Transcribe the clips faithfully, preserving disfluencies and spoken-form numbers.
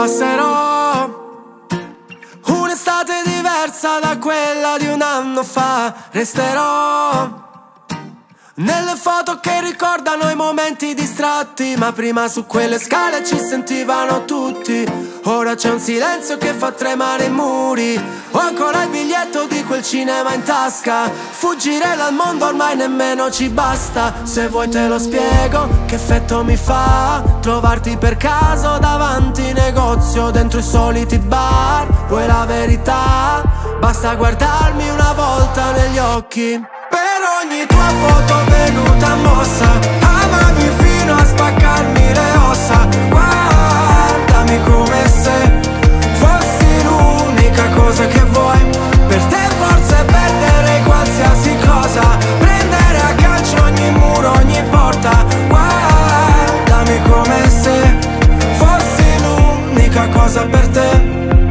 passerò un'estate diversa da quella di un anno fa. Resterò nelle foto che ricordano i momenti distratti, ma prima su quelle scale ci sentivano tutti. Ora c'è un silenzio che fa tremare i muri. Ho ancora il biglietto di quel cinema in tasca. Fuggire dal mondo ormai nemmeno ci basta. Se vuoi te lo spiego che effetto mi fa trovarti per caso davanti negozio, dentro i soliti bar. Vuoi la verità? Basta guardarmi una volta negli occhi. Per ogni tua foto venuta mossa, amami fino a spaccarmi le ossa. Guardami come se fossi l'unica cosa che vuoi. Per te forse perderei qualsiasi cosa, prendere a calcio ogni muro, ogni porta. Guardami come se fossi l'unica cosa per te.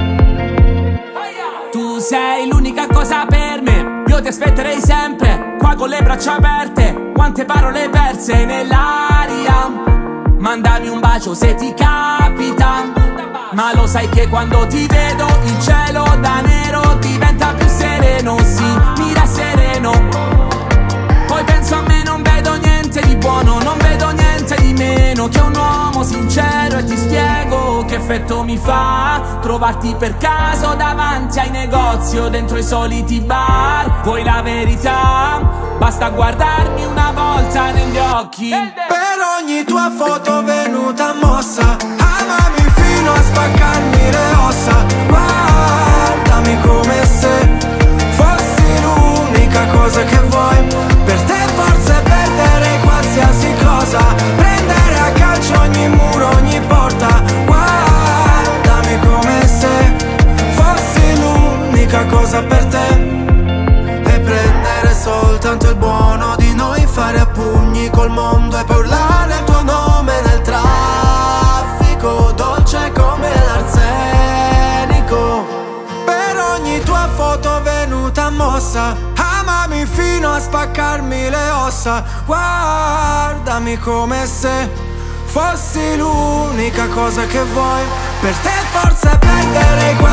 Tu sei l'unica cosa per me, io ti aspetterei sempre, qua con le braccia aperte. Quante parole perse nell'aria. Mandami un bacio se ti capita, ma lo sai che quando ti vedo il cielo da nero diventa più sereno. Sì, mira sereno. Poi penso a me, non vedo niente di buono, non vedo niente di meno che un uomo sincero. E ti spiego che effetto mi fa trovarti per caso davanti ai negozi o dentro i soliti bar. Vuoi la verità? Basta guardarmi una volta negli occhi. Per ogni tua foto venuta mossa, amami fino a spaccarmi le ossa. Guardami come se fossi l'unica cosa che vuoi. Per te forse perderei qualsiasi cosa, prendere a calcio ogni muro, ogni porta. Guardami come se fossi l'unica cosa per te. E prendere soltanto il buono di noi, fare a pugni col mondo e poi urlare il tuo nome nel traffico, dolce come l'arsenico. Per ogni tua foto venuta mossa, amami fino a spaccarmi le ossa. Guardami come se fossi l'unica cosa che vuoi. Per te forse perderei